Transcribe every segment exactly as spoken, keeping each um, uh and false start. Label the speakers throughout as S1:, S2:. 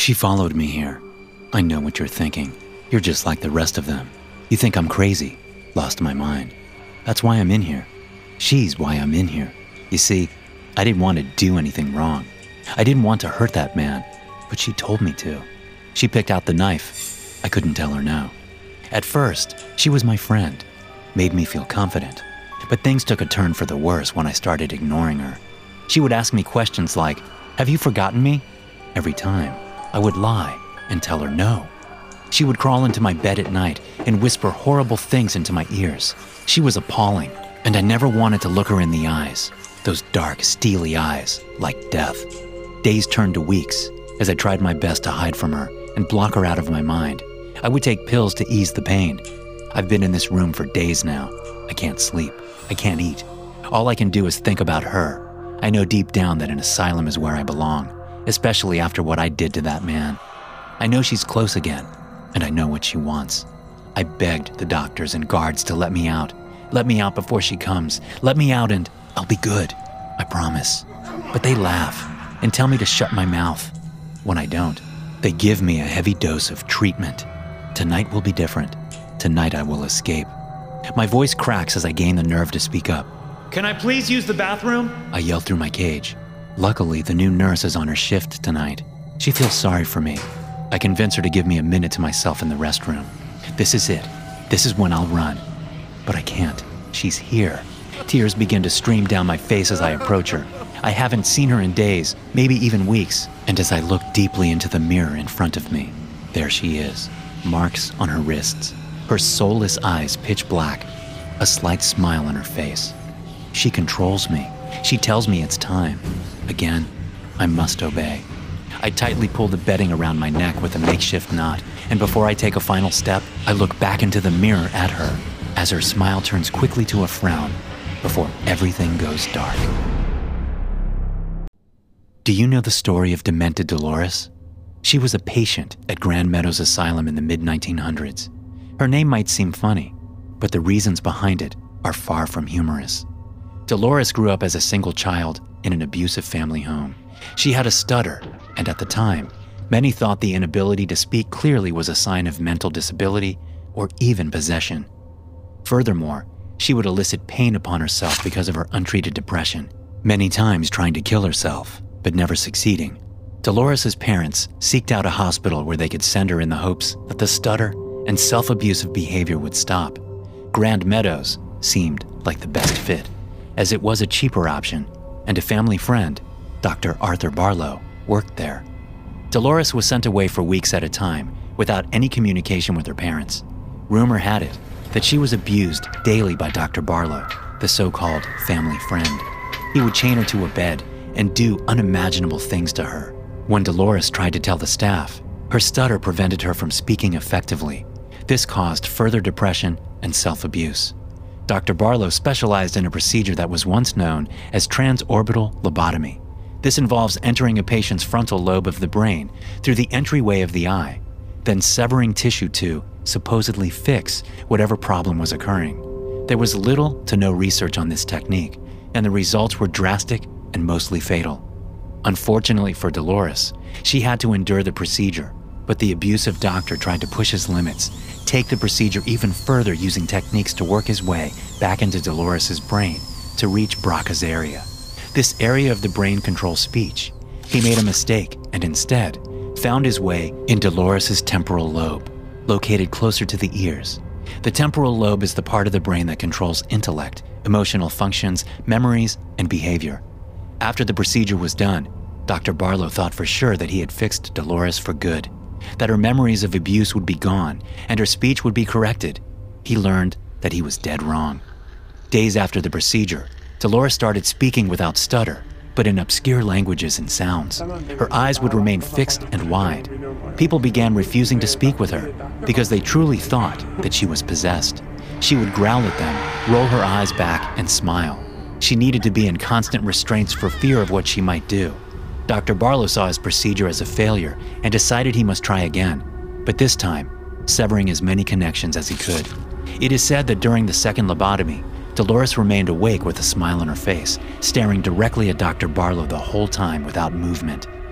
S1: She followed me here. I know what you're thinking. You're just like the rest of them. You think I'm crazy, lost my mind. That's why I'm in here. She's why I'm in here. You see, I didn't want to do anything wrong. I didn't want to hurt that man, but she told me to. She picked out the knife. I couldn't tell her no. At first, she was my friend, made me feel confident. But things took a turn for the worse when I started ignoring her. She would ask me questions like, "Have you forgotten me?" Every time, I would lie and tell her no. She would crawl into my bed at night and whisper horrible things into my ears. She was appalling, and I never wanted to look her in the eyes. Those dark, steely eyes, like death. Days turned to weeks as I tried my best to hide from her and block her out of my mind. I would take pills to ease the pain. I've been in this room for days now. I can't sleep. I can't eat. All I can do is think about her. I know deep down that an asylum is where I belong, especially after what I did to that man. I know she's close again, and I know what she wants. I begged the doctors and guards to let me out. Let me out before she comes. Let me out and I'll be good. I promise. But they laugh and tell me to shut my mouth. When I don't, they give me a heavy dose of treatment. Tonight will be different. Tonight I will escape. My voice cracks as I gain the nerve to speak up.
S2: Can I please use the bathroom?
S1: I yell through my cage. Luckily, the new nurse is on her shift tonight. She feels sorry for me. I convince her to give me a minute to myself in the restroom. This is it. This is when I'll run. But I can't. She's here. Tears begin to stream down my face as I approach her. I haven't seen her in days, maybe even weeks. And as I look deeply into the mirror in front of me, there she is. Marks on her wrists. Her soulless eyes pitch black. A slight smile on her face. She controls me. She tells me it's time. Again, I must obey. I tightly pull the bedding around my neck with a makeshift knot, and before I take a final step, I look back into the mirror at her as her smile turns quickly to a frown before everything goes dark. Do you know the story of demented Dolores? She was a patient at Grand Meadows Asylum in the mid nineteen hundreds. Her name might seem funny, but the reasons behind it are far from humorous. Dolores grew up as a single child in an abusive family home. She had a stutter, and at the time, many thought the inability to speak clearly was a sign of mental disability or even possession. Furthermore, she would elicit pain upon herself because of her untreated depression, many times trying to kill herself, but never succeeding. Dolores' parents seeked out a hospital where they could send her in the hopes that the stutter and self-abusive behavior would stop. Grand Meadows seemed like the best fit, as it was a cheaper option, and a family friend, Doctor Arthur Barlow, worked there. Dolores was sent away for weeks at a time without any communication with her parents. Rumor had it that she was abused daily by Doctor Barlow, the so-called family friend. He would chain her to a bed and do unimaginable things to her. When Dolores tried to tell the staff, her stutter prevented her from speaking effectively. This caused further depression and self-abuse. Doctor Barlow specialized in a procedure that was once known as transorbital lobotomy. This involves entering a patient's frontal lobe of the brain through the entryway of the eye, then severing tissue to supposedly fix whatever problem was occurring. There was little to no research on this technique, and the results were drastic and mostly fatal. Unfortunately for Dolores, she had to endure the procedure, but the abusive doctor tried to push his limits, take the procedure even further using techniques to work his way back into Dolores' brain to reach Broca's area. This area of the brain controls speech. He made a mistake and instead found his way in Dolores' temporal lobe, located closer to the ears. The temporal lobe is the part of the brain that controls intellect, emotional functions, memories, and behavior. After the procedure was done, Doctor Barlow thought for sure that he had fixed Dolores for good, that her memories of abuse would be gone and her speech would be corrected. He learned that he was dead wrong. Days after the procedure, Dolores started speaking without stutter, but in obscure languages and sounds. Her eyes would remain fixed and wide. People began refusing to speak with her because they truly thought that she was possessed. She would growl at them, roll her eyes back, and smile. She needed to be in constant restraints for fear of what she might do. Doctor Barlow saw his procedure as a failure and decided he must try again, but this time, severing as many connections as he could. It is said that during the second lobotomy, Dolores remained awake with a smile on her face, staring directly at Doctor Barlow the whole time without movement.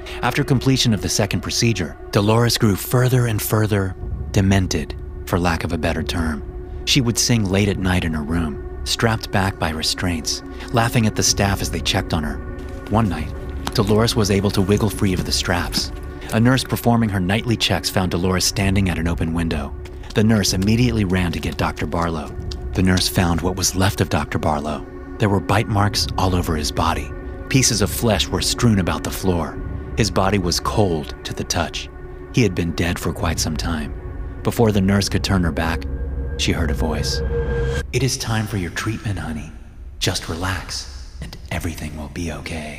S1: After completion of the second procedure, Dolores grew further and further demented, for lack of a better term. She would sing late at night in her room, strapped back by restraints, laughing at the staff as they checked on her. One night, Dolores was able to wiggle free of the straps. A nurse performing her nightly checks found Dolores standing at an open window. The nurse immediately ran to get Doctor Barlow. The nurse found what was left of Doctor Barlow. There were bite marks all over his body. Pieces of flesh were strewn about the floor. His body was cold to the touch. He had been dead for quite some time. Before the nurse could turn her back, she heard a voice. "It is time for your treatment, honey. Just relax, and everything will be okay."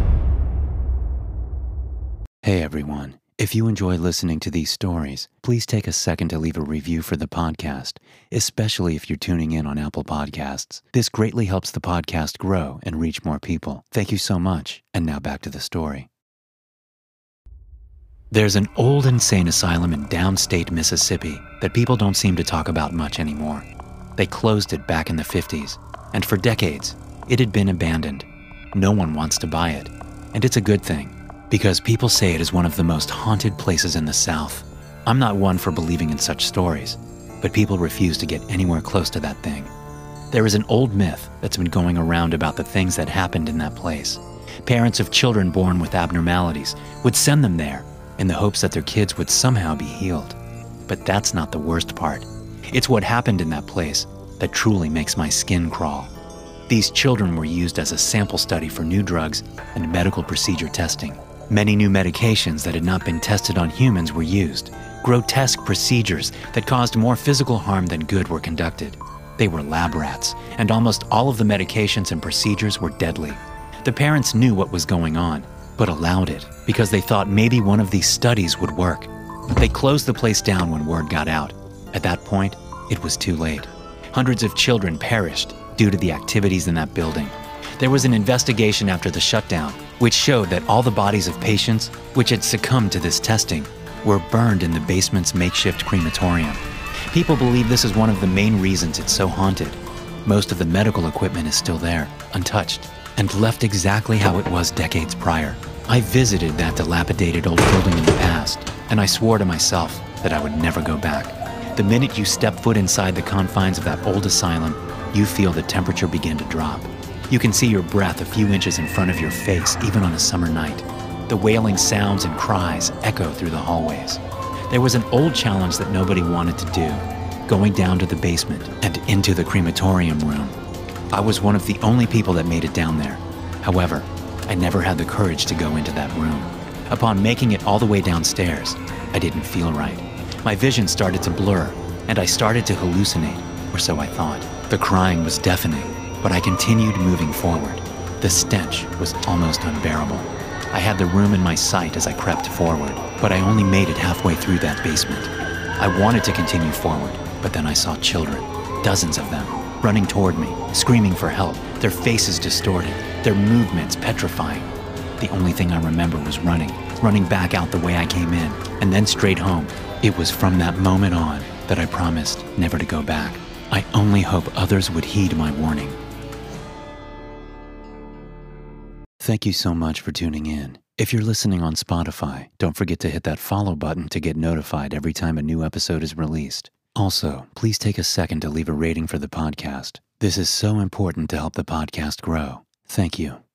S1: Hey everyone, if you enjoy listening to these stories, please take a second to leave a review for the podcast, especially if you're tuning in on Apple Podcasts. This greatly helps the podcast grow and reach more people. Thank you so much, and now back to the story. There's an old insane asylum in downstate Mississippi that people don't seem to talk about much anymore. They closed it back in the fifties, and for decades, it had been abandoned. No one wants to buy it, and it's a good thing, because people say it is one of the most haunted places in the South. I'm not one for believing in such stories, but people refuse to get anywhere close to that thing. There is an old myth that's been going around about the things that happened in that place. Parents of children born with abnormalities would send them there in the hopes that their kids would somehow be healed. But that's not the worst part. It's what happened in that place that truly makes my skin crawl. These children were used as a sample study for new drugs and medical procedure testing. Many new medications that had not been tested on humans were used. Grotesque procedures that caused more physical harm than good were conducted. They were lab rats, and almost all of the medications and procedures were deadly. The parents knew what was going on, but allowed it because they thought maybe one of these studies would work. They closed the place down when word got out. At that point, it was too late. Hundreds of children perished due to the activities in that building. There was an investigation after the shutdown, which showed that all the bodies of patients which had succumbed to this testing were burned in the basement's makeshift crematorium. People believe this is one of the main reasons it's so haunted. Most of the medical equipment is still there, untouched, and left exactly how it was decades prior. I visited that dilapidated old building in the past, and I swore to myself that I would never go back. The minute you step foot inside the confines of that old asylum, you feel the temperature begin to drop. You can see your breath a few inches in front of your face, even on a summer night. The wailing sounds and cries echo through the hallways. There was an old challenge that nobody wanted to do, going down to the basement and into the crematorium room. I was one of the only people that made it down there. However, I never had the courage to go into that room. Upon making it all the way downstairs, I didn't feel right. My vision started to blur, and I started to hallucinate, or so I thought. The crying was deafening, but I continued moving forward. The stench was almost unbearable. I had the room in my sight as I crept forward, but I only made it halfway through that basement. I wanted to continue forward, but then I saw children, dozens of them, running toward me, screaming for help, their faces distorted, their movements petrifying. The only thing I remember was running, running back out the way I came in, and then straight home. It was from that moment on that I promised never to go back. I only hope others would heed my warning. Thank you so much for tuning in. If you're listening on Spotify, don't forget to hit that follow button to get notified every time a new episode is released. Also, please take a second to leave a rating for the podcast. This is so important to help the podcast grow. Thank you.